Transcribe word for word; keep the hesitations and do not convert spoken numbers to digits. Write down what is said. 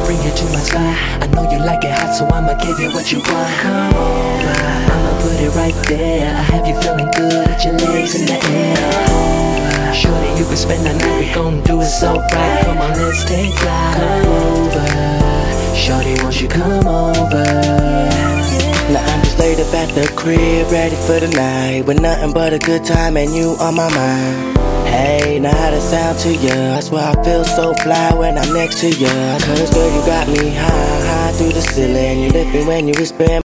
bring you to my spot. I know you like it hot, so I'ma give you what you want. Come over, I'ma put it right there. I have you feeling good with your legs in the air. Shorty, you can spend the night, we gon' do it so right. Come on, let's take flight. Come over, shorty, won't you come over? Now I'm just laid up at the crib, ready for the night, with nothing but a good time and you on my mind. Hey, now how that sound to ya? I swear I feel so fly when I'm next to ya. Cause girl, you got me high, high through the ceiling. You lift me when you whisper